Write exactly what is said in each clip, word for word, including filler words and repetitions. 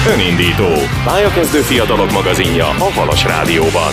Önindító. Pályakezdő fiatalok magazinja a Halas Rádióban.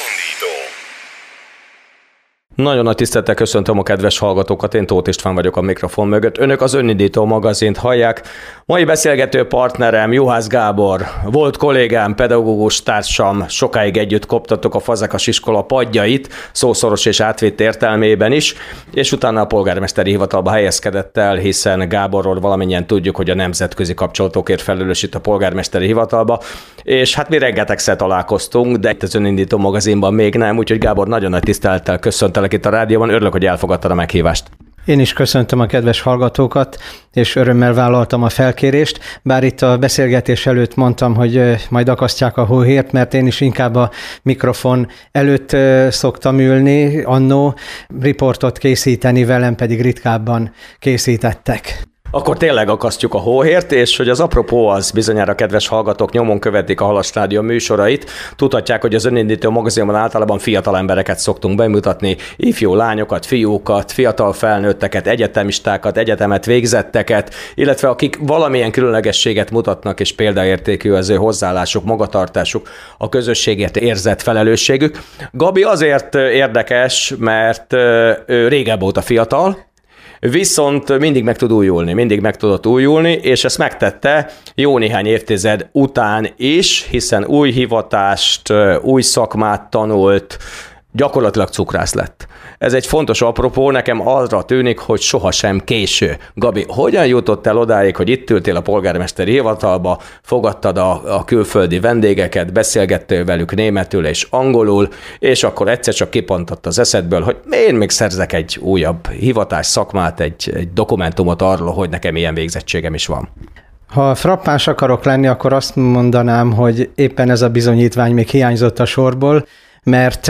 Nagyon nagy tisztelettel köszöntöm a kedves hallgatókat, én Tóth István vagyok a mikrofon mögött. Önök az Önindító magazint hallják. Mai beszélgető partnerem Juhász Gábor, volt kollégám, pedagógus társam, sokáig együtt koptattuk a Fazekas iskola padjait, szószoros és átvitt értelmében is, és utána a polgármesteri hivatalba helyezkedett el, hiszen Gáborról valamennyien tudjuk, hogy a nemzetközi kapcsolatokért felelős itt a polgármesteri hivatalba, és hát mi rengetegszer találkoztunk, de itt az Önindító magazinban még nem, úgyhogy Gábor, nagyon nagy tisztelettel köszöntelek itt a rádióban, örülök, hogy elfogadtad a meghívást. Én is köszöntöm a kedves hallgatókat, és örömmel vállaltam a felkérést, bár itt a beszélgetés előtt mondtam, hogy majd akasztják a hóhért, mert én is inkább a mikrofon előtt szoktam ülni, annó riportot készíteni, velem pedig ritkábban készítettek. Akkor tényleg akasztjuk a hóhért, és hogy az apropó az bizonyára kedves hallgatók nyomon követik a Halas Rádió műsorait, tudhatják, hogy az Önindító magazinban általában fiatal embereket szoktunk bemutatni, ifjú lányokat, fiúkat, fiatal felnőtteket, egyetemistákat, egyetemet végzetteket, illetve akik valamilyen különlegességet mutatnak, és példaértékű az ő hozzáállásuk, magatartásuk, a közösségért érzett felelősségük. Gabi azért érdekes, mert ő régebb óta fiatal, viszont mindig meg tud újulni, mindig meg tudott újulni, és ezt megtette jó néhány évtized után is, hiszen új hivatást, új szakmát tanult, gyakorlatilag cukrász lett. Ez egy fontos apropó, nekem arra tűnik, hogy sohasem késő. Gabi, hogyan jutott el odáig, hogy itt ültél a polgármesteri hivatalba, fogadtad a, a külföldi vendégeket, beszélgettél velük németül és angolul, és akkor egyszer csak kipontott az eszedből, hogy én még szerzek egy újabb hivatás szakmát, egy, egy dokumentumot arról, hogy nekem ilyen végzettségem is van. Ha frappáns akarok lenni, akkor azt mondanám, hogy éppen ez a bizonyítvány még hiányzott a sorból, mert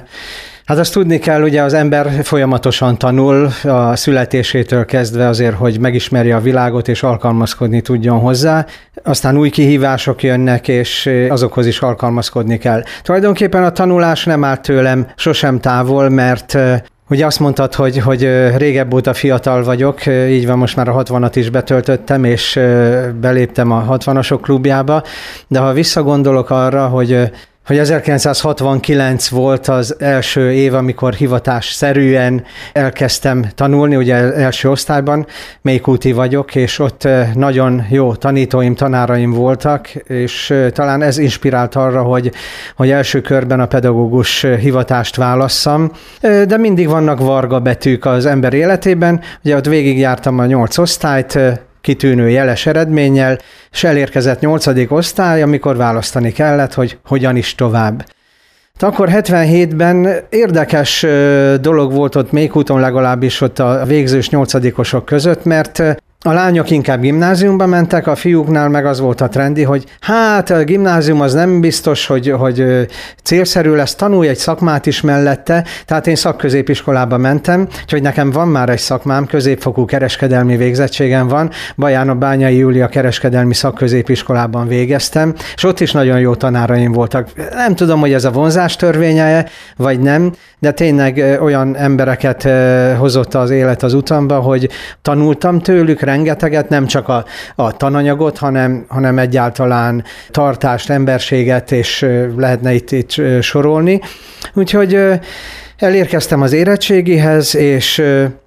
hát azt tudni kell, ugye az ember folyamatosan tanul a születésétől kezdve azért, hogy megismerje a világot és alkalmazkodni tudjon hozzá. Aztán új kihívások jönnek, és azokhoz is alkalmazkodni kell. Tulajdonképpen a tanulás nem áll tőlem sosem távol, mert ugye azt mondtad, hogy, hogy régebb óta fiatal vagyok, így van, most már a hatvanat is betöltöttem, és beléptem a hatvanasok klubjába, de ha visszagondolok arra, hogy hogy ezerkilencszázhatvankilenc volt az első év, amikor hivatásszerűen elkezdtem tanulni, ugye első osztályban, Mélykuti vagyok, és ott nagyon jó tanítóim, tanáraim voltak, és talán ez inspirált arra, hogy, hogy első körben a pedagógus hivatást válasszam, de mindig vannak varga betűk az ember életében, ugye ott végigjártam a nyolc osztályt, kitűnő jeles eredménnyel, és elérkezett nyolcadik osztály, amikor választani kellett, hogy hogyan is tovább. Akkor hetvenhétben érdekes dolog volt ott Mélykuton, legalábbis ott a végzős nyolcadikosok között, mert a lányok inkább gimnáziumba mentek, a fiúknál meg az volt a trendi, hogy hát a gimnázium az nem biztos, hogy, hogy célszerű lesz, tanulj egy szakmát is mellette, tehát én szakközépiskolába mentem, úgyhogy nekem van már egy szakmám, középfokú kereskedelmi végzettségem van, Baján a Bányai Júlia kereskedelmi szakközépiskolában végeztem, és ott is nagyon jó tanáraim voltak. Nem tudom, hogy ez a vonzás törvénye, vagy nem, de tényleg olyan embereket hozott az élet az utamba, hogy tanultam tőlük rengeteget, nem csak a, a tananyagot, hanem, hanem egyáltalán tartást, emberséget, és lehetne itt, itt sorolni. Úgyhogy elérkeztem az érettségihez, és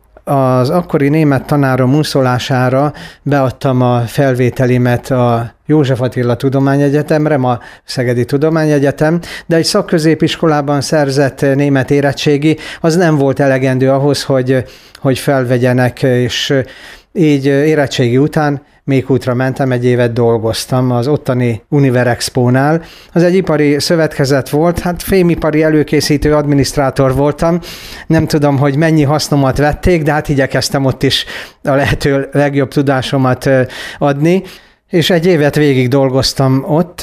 az akkori német tanárom munszolására beadtam a felvételimet a József Attila Tudományegyetemre, ma Szegedi Tudományegyetem, de egy szakközépiskolában szerzett német érettségi, az nem volt elegendő ahhoz, hogy, hogy felvegyenek, és így érettségi után Mélykutra mentem, egy évet dolgoztam az ottani Univerexpo-nál. Az egy ipari szövetkezet volt, hát fémipari előkészítő adminisztrátor voltam. Nem tudom, hogy mennyi hasznomat vették, de hát igyekeztem ott is a lehető legjobb tudásomat adni. És egy évet végig dolgoztam ott,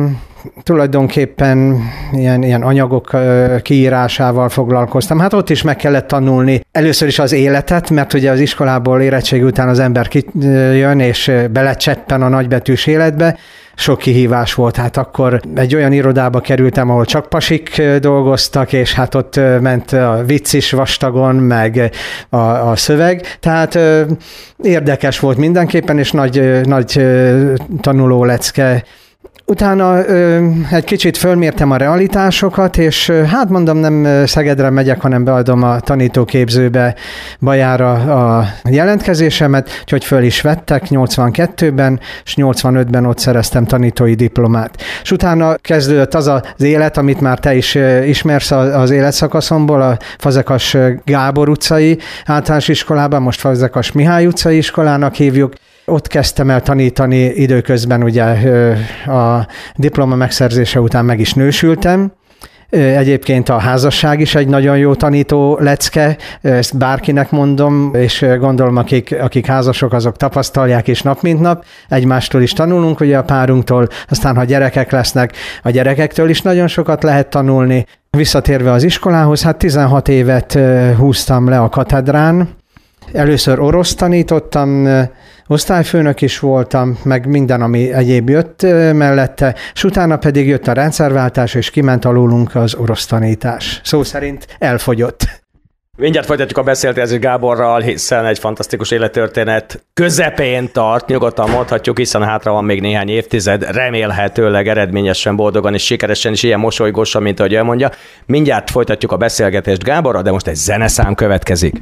tulajdonképpen ilyen, ilyen anyagok kiírásával foglalkoztam. Hát ott is meg kellett tanulni először is az életet, mert ugye az iskolából érettségi után az ember kijön, és belecseppen a nagybetűs életbe. Sok kihívás volt, hát akkor egy olyan irodába kerültem, ahol csak pasik dolgoztak, és hát ott ment a vicc is vastagon, meg a, a szöveg, tehát érdekes volt mindenképpen, és nagy, nagy tanuló lecke Utána ö, egy kicsit fölmértem a realitásokat, és ö, hát mondom, nem Szegedre megyek, hanem beadom a tanítóképzőbe Bajára a jelentkezésemet, úgyhogy föl is vettek nyolcvankettőben, és nyolcvanötben ott szereztem tanítói diplomát. És utána kezdődött az az élet, amit már te is ö, ismersz az életszakaszomból, a Fazekas Gábor utcai általános iskolában, most Fazekas Mihály utcai iskolának hívjuk. Ott kezdtem el tanítani, időközben ugye a diploma megszerzése után meg is nősültem. Egyébként a házasság is egy nagyon jó tanító lecke, ezt bárkinek mondom, és gondolom, akik, akik házasok, azok tapasztalják is nap mint nap. Egymástól is tanulunk, ugye a párunktól, aztán ha gyerekek lesznek, a gyerekektől is nagyon sokat lehet tanulni. Visszatérve az iskolához, hát tizenhat évet húztam le a katedrán. Először orosz tanítottam, osztályfőnök is voltam, meg minden, ami egyéb jött mellette, és utána pedig jött a rendszerváltás, és kiment alulunk az orosz tanítás. Szó szerint elfogyott. Mindjárt folytatjuk a beszélgetést Gáborral, hiszen egy fantasztikus élettörténet közepén tart, nyugodtan mondhatjuk, hiszen hátra van még néhány évtized, remélhetőleg eredményesen, boldogan és sikeresen is ilyen mosolygósan, mint ahogy elmondja. Mindjárt folytatjuk a beszélgetést Gáborral, de most egy zeneszám következik.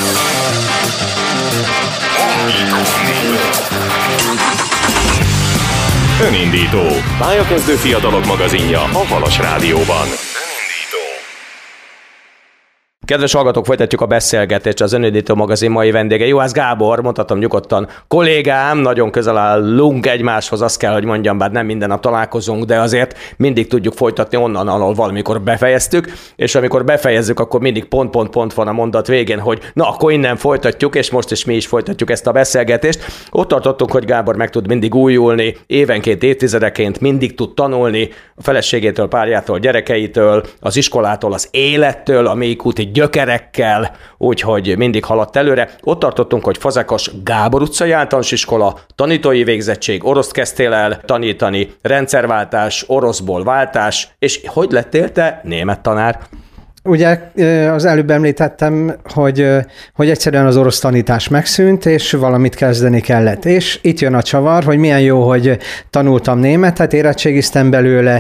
Önindító. Pályakezdő fiatalok magazinja a Halas Rádióban. Kedves hallgatók, folytatjuk a beszélgetést, az Önindító magazin mai vendége Juhász Gábor, mondhatom nyugodtan kollégám, nagyon közel állunk egymáshoz, azt kell, hogy mondjam, bár nem minden nap találkozunk, de azért mindig tudjuk folytatni onnan, ahol valamikor befejeztük, és amikor befejezzük, akkor mindig pont-pont-pont van a mondat végén, hogy na, akkor innen folytatjuk, és most is mi is folytatjuk ezt a beszélgetést. Ott tartottunk, hogy Gábor meg tud mindig újulni, évenként, évtizedeként mindig tud tanulni a feleségétől, párjától, gyerekeitől, az iskolától, az élettől, a mélyikúti gyökerekkel, úgyhogy mindig haladt előre. Ott tartottunk, hogy Fazekas Gábor utcai általános iskola, tanítói végzettség, oroszt kezdtél el tanítani, rendszerváltás, oroszból váltás, és hogy lettél te német tanár? Ugye az előbb említettem, hogy, hogy egyszerűen az orosz tanítás megszűnt, és valamit kezdeni kellett. És itt jön a csavar, hogy milyen jó, hogy tanultam németet, érettségiztem belőle,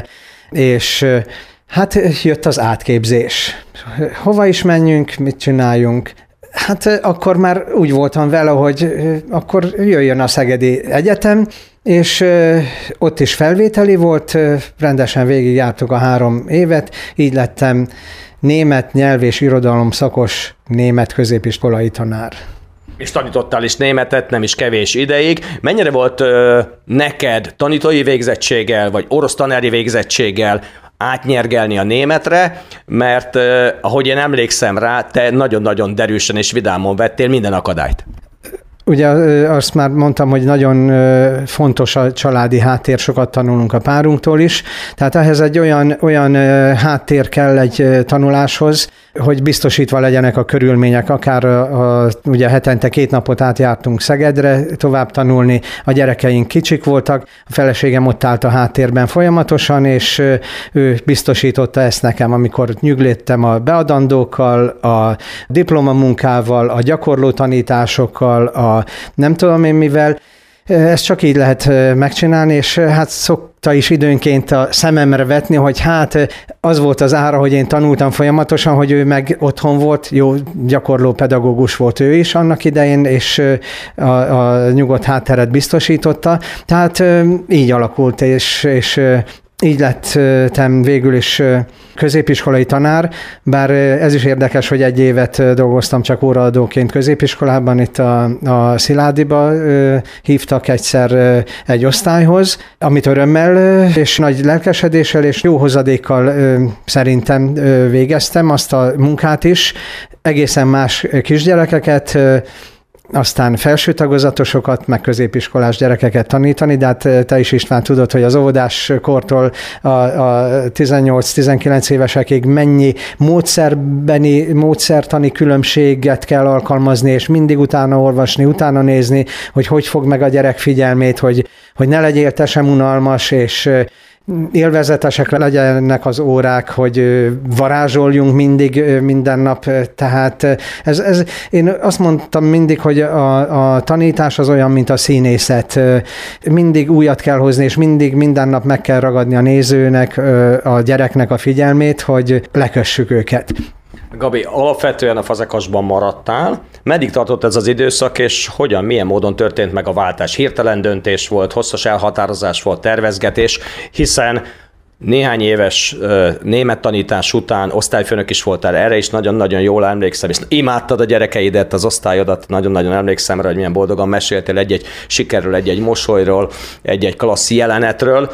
és hát jött az átképzés. Hova is menjünk, mit csináljunk? Hát akkor már úgy voltam vele, hogy akkor jöjjön a Szegedi Egyetem, és ott is felvételi volt, rendesen végigjártuk a három évet, így lettem német nyelv és irodalom szakos német középiskolai tanár. És tanítottál is németet, nem is kevés ideig. Mennyire volt ö, neked tanítói végzettséggel, vagy orosz tanári végzettséggel átnyergelni a németre, mert eh, ahogy én emlékszem rá, te nagyon-nagyon derűsen és vidámon vettél minden akadályt. Ugye azt már mondtam, hogy nagyon fontos a családi háttér, sokat tanulunk a párunktól is, tehát ehhez egy olyan, olyan háttér kell egy tanuláshoz, hogy biztosítva legyenek a körülmények, akár a, a, ugye hetente két napot átjártunk Szegedre tovább tanulni, a gyerekeink kicsik voltak, a feleségem ott állt a háttérben folyamatosan, és ő biztosította ezt nekem, amikor nyüglődtem a beadandókkal, a diplomamunkával, a gyakorló tanításokkal, a nem tudom én mivel. Ezt csak így lehet megcsinálni, és hát szokta is időnként a szememre vetni, hogy hát az volt az ára, hogy én tanultam folyamatosan, hogy ő meg otthon volt, jó gyakorló pedagógus volt ő is annak idején, és a, a nyugodt hátteret biztosította. Tehát így alakult, és, és így lettem végül is középiskolai tanár, bár ez is érdekes, hogy egy évet dolgoztam csak óraadóként középiskolában, itt a, a Sziládiba hívtak egyszer egy osztályhoz, amit örömmel és nagy lelkesedéssel és jó hozadékkal szerintem végeztem azt a munkát is, egészen más kisgyerekeket, aztán felső tagozatosokat, meg középiskolás gyerekeket tanítani, de hát te is, István, tudod, hogy az óvodás kortól a, a tizennyolc-tizenkilenc évesekig mennyi módszerbeni, módszertani különbséget kell alkalmazni, és mindig utána olvasni, utána nézni, hogy hogy fog meg a gyerek figyelmét, hogy, hogy ne legyél te sem unalmas, és élvezetesek legyenek az órák, hogy varázsoljunk mindig, minden nap, tehát ez, ez, én azt mondtam mindig, hogy a, a tanítás az olyan, mint a színészet. Mindig újat kell hozni, és mindig minden nap meg kell ragadni a nézőnek, a gyereknek a figyelmét, hogy lekössük őket. Gabi, alapvetően a Fazekasban maradtál. Meddig tartott ez az időszak, és hogyan, milyen módon történt meg a váltás? Hirtelen döntés volt, hosszas elhatározás volt, tervezgetés, hiszen néhány éves uh, német tanítás után osztályfőnök is voltál, erre is nagyon-nagyon jól emlékszem, és imádtad a gyerekeidet, az osztályodat, nagyon-nagyon emlékszem rá, hogy milyen boldogan meséltél egy-egy sikerről, egy-egy mosolyról, egy-egy klassz jelenetről,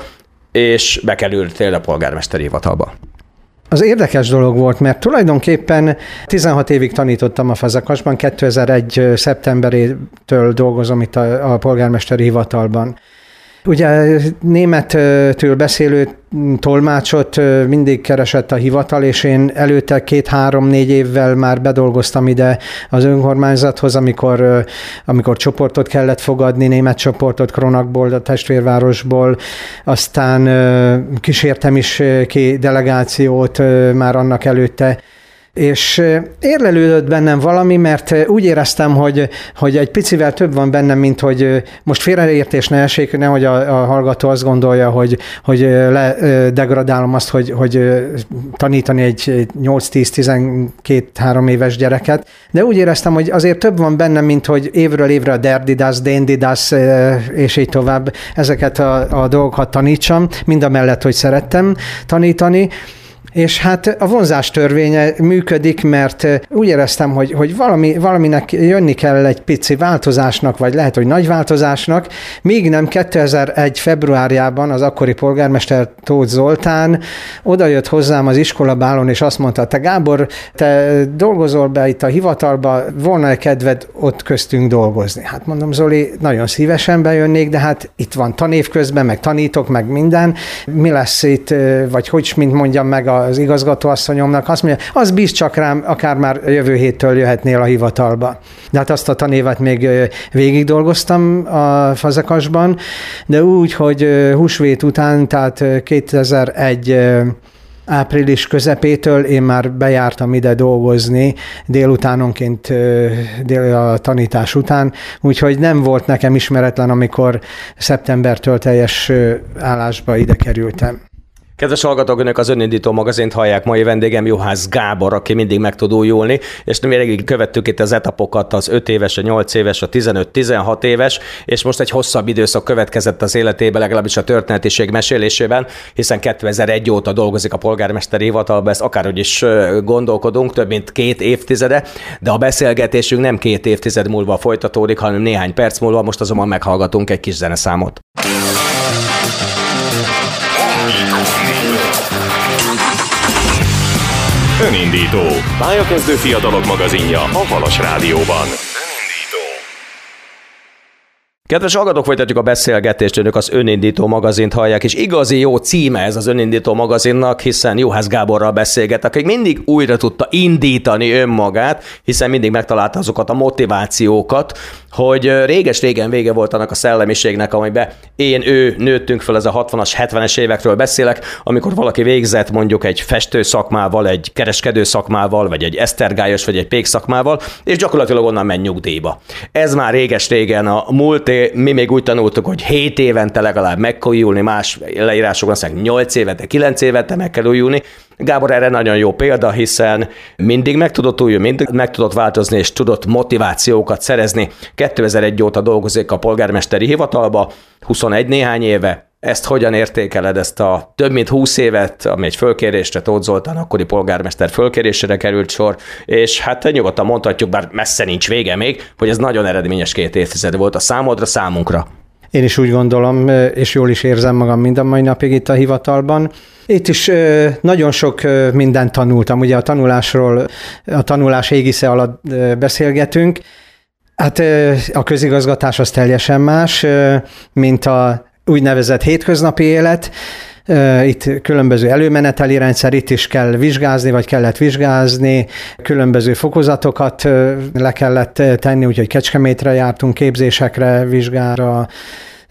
és bekerültél a polgármesteri hivatalba. Az érdekes dolog volt, mert tulajdonképpen tizenhat évig tanítottam a Fazekasban, kétezer-egy. szeptemberétől dolgozom itt a, a polgármesteri hivatalban. Ugye németül beszélő tolmácsot mindig keresett a hivatal, és én előtte két-három-négy évvel már bedolgoztam ide az önkormányzathoz, amikor, amikor csoportot kellett fogadni, német csoportot Kronachból, a testvérvárosból, aztán kísértem is ki delegációt már annak előtte, és érlelődött bennem valami, mert úgy éreztem, hogy, hogy egy picivel több van bennem, mint hogy most félreértés ne essék, nehogy a, a hallgató azt gondolja, hogy, hogy ledegradálom azt, hogy, hogy tanítani egy nyolc-tíz-tizenkét-három éves gyereket, de úgy éreztem, hogy azért több van bennem, mint hogy évről évre a derdidász, déndidász, és így tovább ezeket a, a dolgokat tanítsam, mind a mellett, hogy szerettem tanítani. És hát a vonzás törvénye működik, mert úgy éreztem, hogy, hogy valami, valaminek jönni kell egy pici változásnak, vagy lehet, hogy nagy változásnak, míg nem kétezer-egy. februárjában az akkori polgármester Tóth Zoltán odajött hozzám az iskolabálon, és azt mondta, te Gábor, te dolgozol be itt a hivatalba, volna-e kedved ott köztünk dolgozni? Hát mondom, Zoli, nagyon szívesen bejönnék, de hát itt van tanév közben, meg tanítok, meg minden. Mi lesz itt, vagy hogy, mint mondjam meg a az igazgatóasszonyomnak, azt mondja, az bíz csak rám, akár már jövő héttől jöhetnél a hivatalba. De hát azt a tanévet még végig dolgoztam a Fazekasban, de úgy, hogy húsvét után, tehát kétezer-egy. április közepétől én már bejártam ide dolgozni délutánonként dél a tanítás után, úgyhogy nem volt nekem ismeretlen, amikor szeptembertől teljes állásba ide kerültem. Kedves hallgatók, önök az Önindító magazint hallják, mai vendégem Juhász Gábor, aki mindig meg tud újulni, és mi végig követtük itt az etapokat, az öt éves, a nyolc éves, a tizenöt-tizenhat éves, és most egy hosszabb időszak következett az életében, legalábbis a történetiség mesélésében, hiszen kétezer-egy óta dolgozik a polgármesteri hivatalban, ezt akárhogy is gondolkodunk, több mint két évtizede, de a beszélgetésünk nem két évtized múlva folytatódik, hanem néhány perc múlva, most azonban meghallgatunk egy kis zeneszámot. Önindító. Pályakezdő fiatalok magazinja a Halas Rádióban. Kedves hallgatók, folytatjuk a beszélgetést, önök az Önindító magazint hallják, és igazi jó címe ez az Önindító magazinnak, hiszen Juhász Gáborral beszélget, aki mindig újra tudta indítani önmagát, hiszen mindig megtalálta azokat a motivációkat, hogy réges-régen vége volt annak a szellemiségnek, amiben én, ő nőttünk fel, ez a hatvanas, hetvenes évekről beszélek, amikor valaki végzett mondjuk egy festő szakmával, egy kereskedő szakmával, vagy egy esztergályos, vagy egy pék szakmával, és gyakorlatilag onnan megy nyugdíjba. Ez már réges-régen a múlté, mi még úgy tanultuk, hogy hét évente legalább meg kell újulni, más leírásokban azt mondják, nyolc évente, kilenc évente meg kell újulni. Gábor erre nagyon jó példa, hiszen mindig meg tudott újulni, mindig meg tudott változni, és tudott motivációkat szerezni. kétezer-egy óta dolgozik a polgármesteri hivatalba, huszonegy néhány éve. Ezt hogyan értékeled, ezt a több mint húsz évet, ami egy fölkérésre, Tóth Zoltán akkori polgármester fölkérésére került sor, és hát nyugodtan mondhatjuk, bár messze nincs vége még, hogy ez nagyon eredményes két évtized volt a számodra, számunkra. Én is úgy gondolom, és jól is érzem magam mind a mai napig itt a hivatalban. Itt is nagyon sok mindent tanultam, ugye a tanulásról, a tanulás égisze alatt beszélgetünk. Hát a közigazgatás az teljesen más, mint a úgynevezett hétköznapi élet. Itt különböző előmeneteli rendszer, itt is kell vizsgázni, vagy kellett vizsgázni, különböző fokozatokat le kellett tenni, úgyhogy Kecskemétre jártunk képzésekre, vizsgára,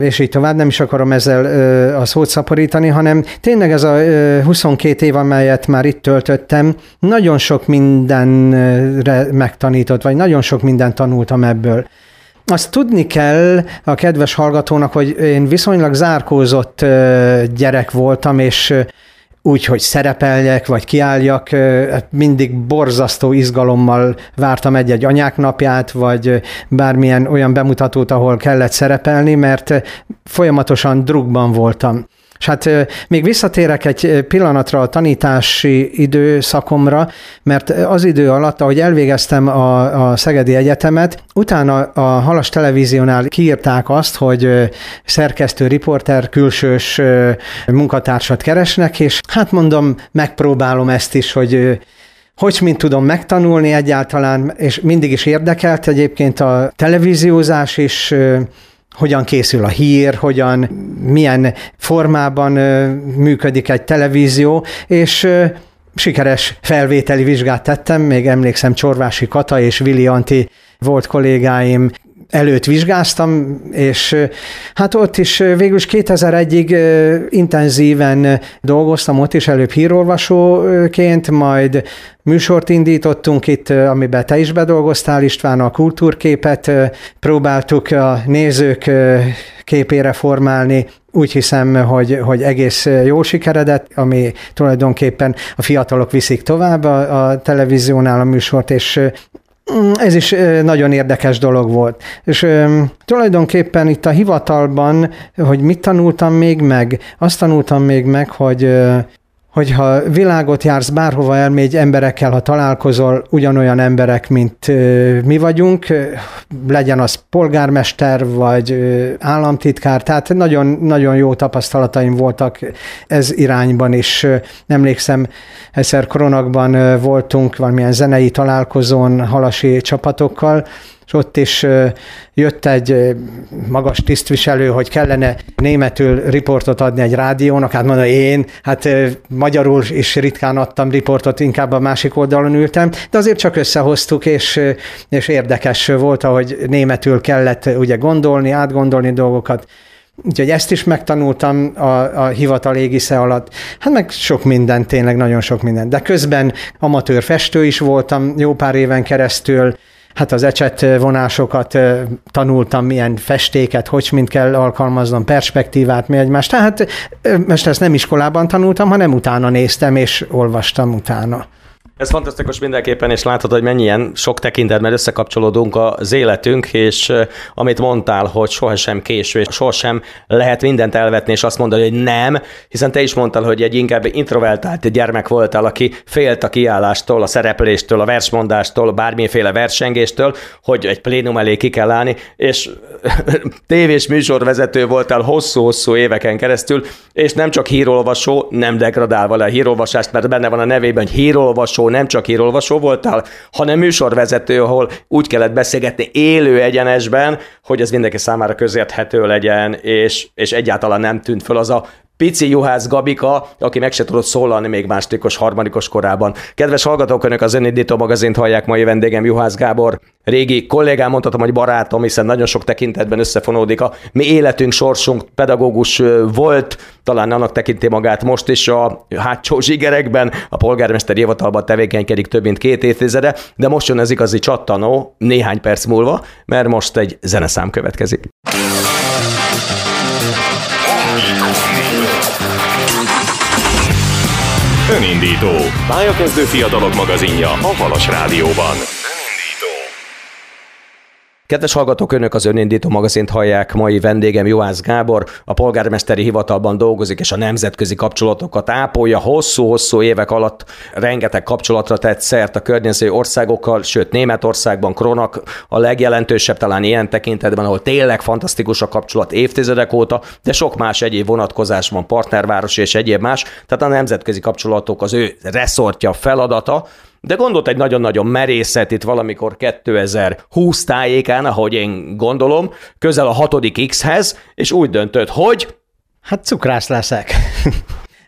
és így tovább, nem is akarom ezzel ö, a szót szaporítani, hanem tényleg ez a ö, huszonkét év, amelyet már itt töltöttem, nagyon sok mindenre megtanított, vagy nagyon sok mindent tanultam ebből. Azt tudni kell a kedves hallgatónak, hogy én viszonylag zárkózott ö, gyerek voltam, és úgy, hogy szerepeljek, vagy kiálljak, mindig borzasztó izgalommal vártam egy-egy anyák napját, vagy bármilyen olyan bemutatót, ahol kellett szerepelni, mert folyamatosan drukban voltam. És hát még visszatérek egy pillanatra a tanítási időszakomra, mert az idő alatt, ahogy elvégeztem a, a Szegedi Egyetemet, utána a Halas Televíziónál kiírták azt, hogy szerkesztő, riporter, külsős munkatársat keresnek, és hát mondom, megpróbálom ezt is, hogy hogy mint tudom megtanulni egyáltalán, és mindig is érdekelt egyébként a televíziózás is, hogyan készül a hír, hogyan, milyen formában működik egy televízió, és sikeres felvételi vizsgát tettem, még emlékszem Csorvási Kata és Vili Anti volt kollégáim előtt vizsgáztam, és hát ott is végül is kétezer-egyig intenzíven dolgoztam, ott is előbb hírolvasóként, majd műsort indítottunk itt, amiben te is bedolgoztál, István, a kultúrképet próbáltuk a nézők képére formálni. Úgy hiszem, hogy, hogy egész jó sikeredett, ami tulajdonképpen a fiatalok viszik tovább a, a televíziónál a műsort, és ez is nagyon érdekes dolog volt. És tulajdonképpen itt a hivatalban, hogy mit tanultam még meg, azt tanultam még meg, hogy hogyha világot jársz, bárhova elmégy emberekkel, ha találkozol, ugyanolyan emberek, mint mi vagyunk, legyen az polgármester, vagy államtitkár, tehát nagyon, nagyon jó tapasztalataim voltak ez irányban is. Emlékszem, egyszer Kronakban voltunk valamilyen zenei találkozón halasi csapatokkal, és ott is jött egy magas tisztviselő, hogy kellene németül riportot adni egy rádiónak, hát mondom, én, hát magyarul is ritkán adtam riportot, inkább a másik oldalon ültem, de azért csak összehoztuk, és, és érdekes volt, ahogy németül kellett ugye gondolni, átgondolni dolgokat. Úgyhogy ezt is megtanultam a, a hivatal égisze alatt. Hát meg sok minden, tényleg nagyon sok minden. De közben amatőr festő is voltam jó pár éven keresztül. Hát az ecsetvonásokat tanultam, milyen festéket, hogy mind kell alkalmaznom, perspektívát, mi egymást. Tehát most ezt nem iskolában tanultam, hanem utána néztem, és olvastam utána. Ez fantasztikus mindenképpen, és látod, hogy mennyien sok tekintetben összekapcsolódunk az életünk, és amit mondtál, hogy sohasem késő, és sohasem lehet mindent elvetni, és azt mondani, hogy nem, hiszen te is mondtál, hogy egy inkább introvertált gyermek voltál, aki félt a kiállástól, a szerepléstől, a versmondástól, bármiféle versengéstől, hogy egy plénum elé ki kell állni, és tévés műsorvezető voltál hosszú-hosszú éveken keresztül, és nem csak hírolvasó, nem degradálva le a hírolvasást, mert benne van a nevében, hogy hírolvasó, nem csak hírolvasó voltál, hanem műsorvezető, ahol úgy kellett beszélgetni élő egyenesben, hogy ez mindenki számára közérthető legyen, és, és egyáltalán nem tűnt föl az a pici juhász Gabika, aki meg se tudott szólalni még másodikos, harmadikos korában. Kedves hallgatók, önök az Önindító magazint hallják, mai vendégem Juhász Gábor, régi kollégám, mondhatom, hogy barátom, hiszen nagyon sok tekintetben összefonódik a mi életünk, sorsunk, pedagógus volt, talán annak tekinti magát most is a hátsó zsigerekben, a polgármesteri hivatalban tevékenykedik több mint két évtizede, de most jön az igazi csattanó néhány perc múlva, mert most egy zeneszám következik. Önindító, pályakezdő fiatalok magazinja a Halas Rádióban. Kedves hallgatók, önök az Önindító magazint hallják, mai vendégem Juhász Gábor, a polgármesteri hivatalban dolgozik, és a nemzetközi kapcsolatokat ápolja. Hosszú-hosszú évek alatt rengeteg kapcsolatra tett szert a környező országokkal, sőt Németországban Kronak a legjelentősebb talán ilyen tekintetben, ahol tényleg fantasztikus a kapcsolat évtizedek óta, de sok más egyéb vonatkozásban, partnerváros és egyéb más, tehát a nemzetközi kapcsolatok az ő reszortja, feladata. De gondolt egy nagyon-nagyon merészet itt valamikor kétezer-húsz tájékán, ahogy én gondolom, közel a hatodik X-hez, és úgy döntött, hogy... Hát cukrász leszek.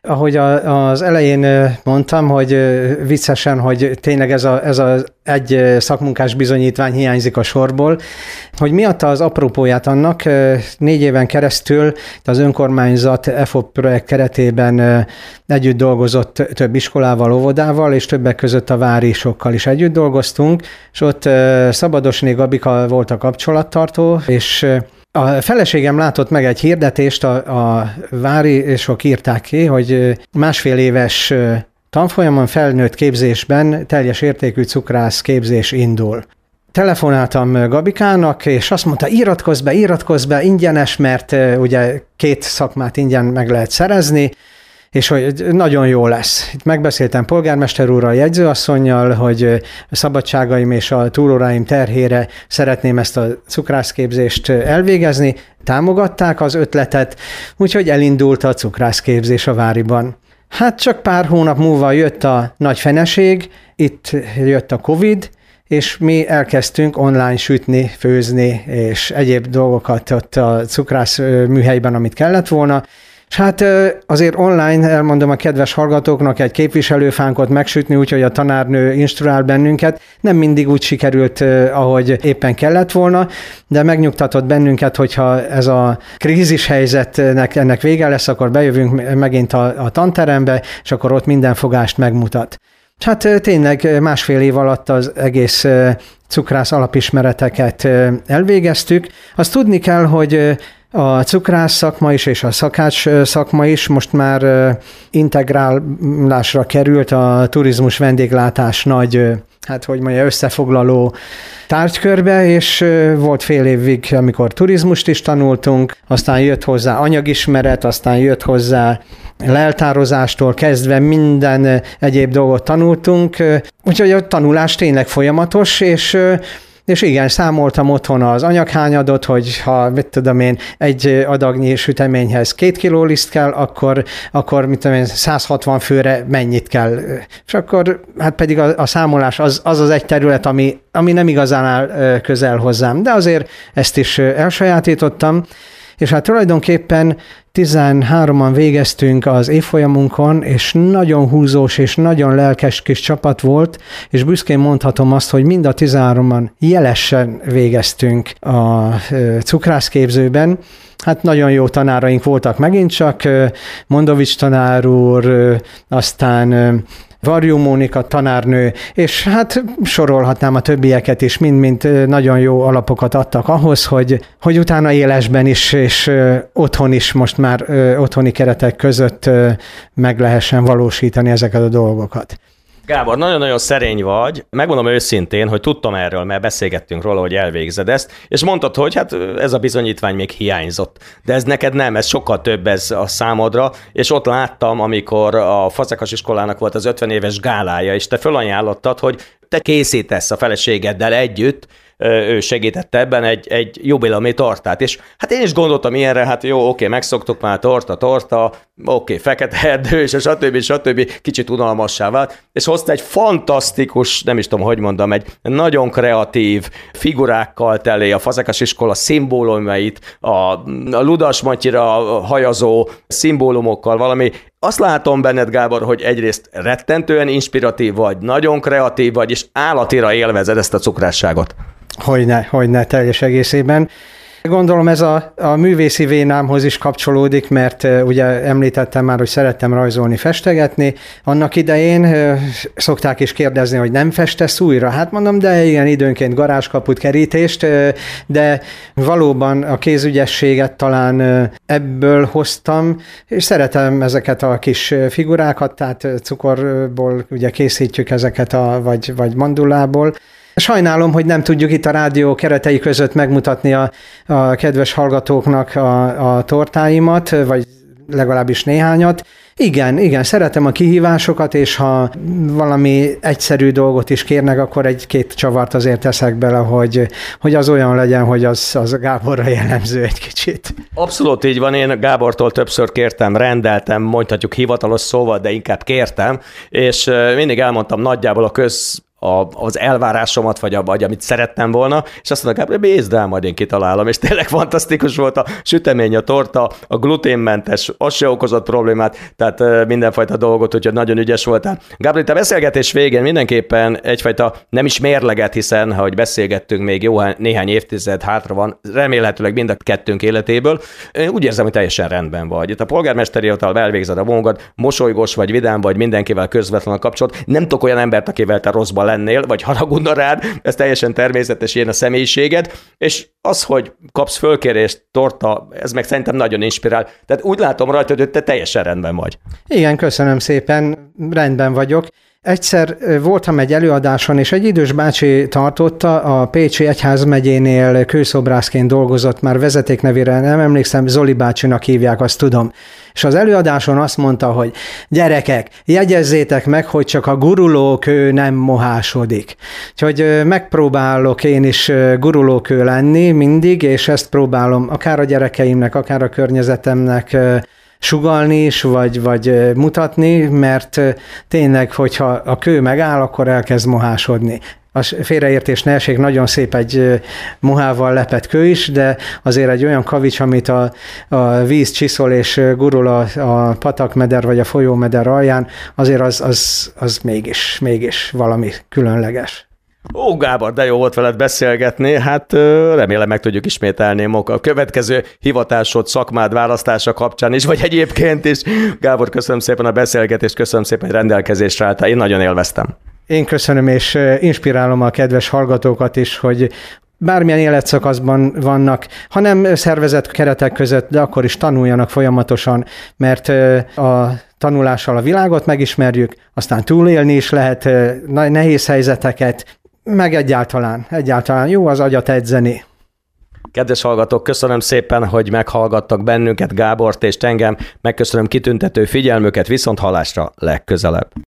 Ahogy a, az elején mondtam, hogy viccesen, hogy tényleg ez a, ez a egy szakmunkás bizonyítvány hiányzik a sorból, hogy mi adta az apropóját annak, négy éven keresztül az önkormányzat e f o p projekt keretében együtt dolgozott több iskolával, óvodával, és többek között a várisokkal is együtt dolgoztunk, és ott Szabadosné Gabika volt a kapcsolattartó, és a feleségem látott meg egy hirdetést, a, a várisok írták ki, hogy másfél éves tanfolyamon felnőtt képzésben teljes értékű cukrász képzés indul. Telefonáltam Gabikának, és azt mondta, iratkozz be, iratkozz be, ingyenes, mert ugye két szakmát ingyen meg lehet szerezni, és hogy nagyon jó lesz. Itt megbeszéltem polgármester úrral, jegyzőasszonnyal, hogy a szabadságaim és a túlóráim terhére szeretném ezt a cukrászképzést elvégezni. Támogatták az ötletet, úgyhogy elindult a cukrászképzés a Váriban. Hát csak pár hónap múlva jött a nagy feneség, itt jött a Covid, és mi elkezdtünk online sütni, főzni, és egyéb dolgokat ott a cukrász műhelyben, amit kellett volna. És hát azért online, elmondom a kedves hallgatóknak, egy képviselőfánkot megsütni, úgyhogy a tanárnő instruál bennünket. Nem mindig úgy sikerült, ahogy éppen kellett volna, de megnyugtatott bennünket, hogyha ez a krízis helyzetnek ennek vége lesz, akkor bejövünk megint a, a tanterembe, és akkor ott minden fogást megmutat. Hát tényleg másfél év alatt az egész cukrász alapismereteket elvégeztük. Azt tudni kell, hogy a cukrász szakma is és a szakács szakma is most már integrálásra került a turizmus vendéglátás nagy, hát hogy mondja, összefoglaló tárgykörbe, és volt fél évig, amikor turizmust is tanultunk, aztán jött hozzá anyagismeret, aztán jött hozzá leltározástól kezdve minden egyéb dolgot tanultunk, úgyhogy a tanulás tényleg folyamatos, és És igen, számoltam otthon az anyaghányadot, hogy ha, mit tudom én, egy adagnyi süteményhez két kiló liszt kell, akkor, akkor mit tudom én, száz hatvan főre mennyit kell. És akkor, hát pedig a, a számolás az, az az egy terület, ami, ami nem igazán áll közel hozzám, de azért ezt is elsajátítottam. És hát tulajdonképpen tizenhároman végeztünk az évfolyamunkon, és nagyon húzós és nagyon lelkes kis csapat volt, és büszkén mondhatom azt, hogy mind a tizenhároman jelesen végeztünk a cukrászképzőben. Hát nagyon jó tanáraink voltak megint csak, Mondovics tanár úr, aztán Varjú Mónika tanárnő, és hát sorolhatnám a többieket is, mind-mind nagyon jó alapokat adtak ahhoz, hogy, hogy utána élesben is, és otthon is most már otthoni keretek között meg lehessen valósítani ezeket a dolgokat. Gábor, nagyon-nagyon szerény vagy. Megmondom őszintén, hogy tudtam erről, mert beszélgettünk róla, hogy elvégzed ezt, és mondtad, hogy hát ez a bizonyítvány még hiányzott. De ez neked nem, ez sokkal több ez a számodra, és ott láttam, amikor a Fazekas iskolának volt az ötven éves gálája, és te fölajánlottad, hogy te készítesz a feleségeddel együtt, ő segítette ebben egy, egy jubileumi tortát, és hát én is gondoltam ilyenre, hát jó, oké, megszoktuk már torta, torta, oké, fekete erdő, és stb. stb. Kicsit unalmassá vált, és hozta egy fantasztikus, nem is tudom, hogy mondom, egy nagyon kreatív figurákkal teli a Fazekas iskola szimbólumait, a, a Ludas Matyira hajazó szimbólumokkal, valami. Azt látom benned, Gábor, hogy egyrészt rettentően inspiratív vagy, nagyon kreatív vagy, és állatira élvezed ezt a cukrásságot. Hogyne, hogyne, teljes egészében. Gondolom ez a, a művészi vénámhoz is kapcsolódik, mert uh, ugye említettem már, hogy szerettem rajzolni, festegetni. Annak idején uh, szokták is kérdezni, hogy nem festesz újra? Hát mondom, de igen, időnként garázskaput, kerítést, uh, de valóban a kézügyességet talán uh, ebből hoztam, és szeretem ezeket a kis figurákat, tehát cukorból ugye készítjük ezeket, a, vagy, vagy mandulából. Sajnálom, hogy nem tudjuk itt a rádió keretei között megmutatni a, a kedves hallgatóknak a, a tortáimat, vagy legalábbis néhányat. Igen, igen, szeretem a kihívásokat, és ha valami egyszerű dolgot is kérnek, akkor egy-két csavart azért teszek bele, hogy, hogy az olyan legyen, hogy az, az Gáborra jellemző egy kicsit. Abszolút így van, én Gábortól többször kértem, rendeltem, mondhatjuk hivatalos szóval, de inkább kértem, és mindig elmondtam nagyjából a köz a, az elvárásomat, vagy, a, vagy amit szerettem volna, és azt mondták, hogy bízd el, majd én kitalálom, és tényleg fantasztikus volt a sütemény, a torta, a gluténmentes, az se okozott problémát, tehát mindenfajta dolgot, úgyhogy nagyon ügyes voltál. Gábor, a beszélgetés végén mindenképpen egyfajta nem is mérleget, hiszen, ahogy beszélgettünk, még jó néhány évtized hátra van, remélhetőleg mind a kettőnk életéből. Én úgy érzem, hogy teljesen rendben vagy. Itt a polgármesteri hivatal elvégzed a munkát, mosolygós vagy, vidám vagy, mindenkivel közvetlen a kapcsolat. Nem tudok olyan embert, akivel te rosszban lennél, vagy haragudna rád, ez teljesen természetes, ilyen a személyiséged, és az, hogy kapsz fölkérést, torta, ez meg szerintem nagyon inspirál. Tehát úgy látom rajta, hogy te teljesen rendben vagy. Igen, köszönöm szépen, rendben vagyok. Egyszer voltam egy előadáson, és egy idős bácsi tartotta, a Pécsi Egyházmegyénél kőszobrászként dolgozott, már vezeték nevére nem emlékszem, Zoli bácsinak hívják, azt tudom. És az előadáson azt mondta, hogy gyerekek, jegyezzétek meg, hogy csak a gurulókő nem mohásodik. Úgyhogy megpróbálok én is gurulókő lenni mindig, és ezt próbálom akár a gyerekeimnek, akár a környezetemnek sugallni is, vagy, vagy mutatni, mert tényleg, hogyha a kő megáll, akkor elkezd mohásodni. A félreértés ne essék, nagyon szép egy mohával lepett kő is, de azért egy olyan kavics, amit a, a víz csiszol és gurul a, a patakmeder vagy a folyómeder alján, azért az, az, az mégis, mégis valami különleges. Ó, Gábor, de jó volt veled beszélgetni, hát remélem meg tudjuk ismételni a következő hivatásod, szakmád választása kapcsán is, vagy egyébként is. Gábor, köszönöm szépen a beszélgetést, köszönöm szépen, hogy rendelkezésre álltál, én nagyon élveztem. Én köszönöm, és inspirálom a kedves hallgatókat is, hogy bármilyen életszakaszban vannak, hanem szervezett keretek között, de akkor is tanuljanak folyamatosan, mert a tanulással a világot megismerjük, aztán túlélni is lehet nehéz helyzeteket, meg egyáltalán, egyáltalán jó az agyat edzeni. Kedves hallgatók, köszönöm szépen, hogy meghallgattak bennünket, Gábort és engem, megköszönöm kitüntető figyelmüket, viszont hallásra legközelebb.